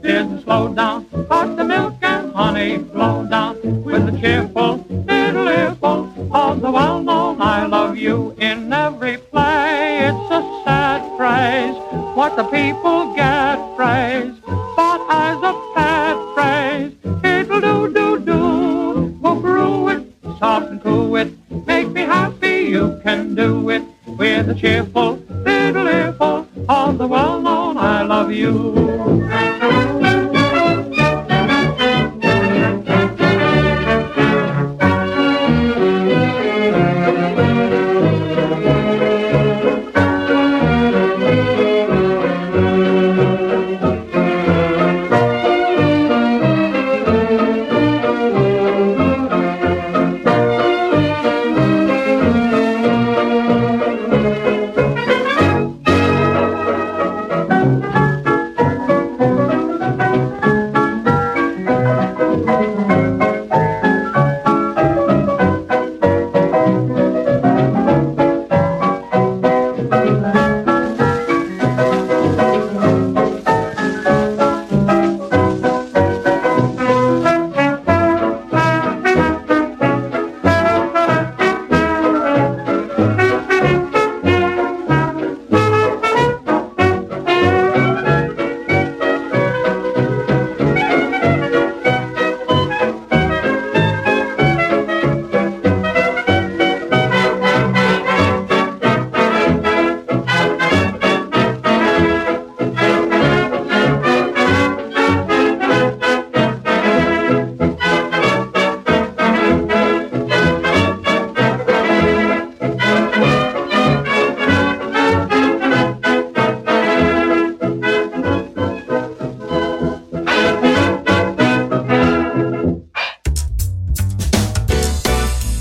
Didn't slow down, but the milk and honey flow down with a cheerful little earful of the well-known I love you in every play. It's a sad phrase, what the people get phrase, but as a pet phrase, it'll do. Go through it, soft and cool it, make me happy, you can do it with a cheerful little earful of the well-known I love you.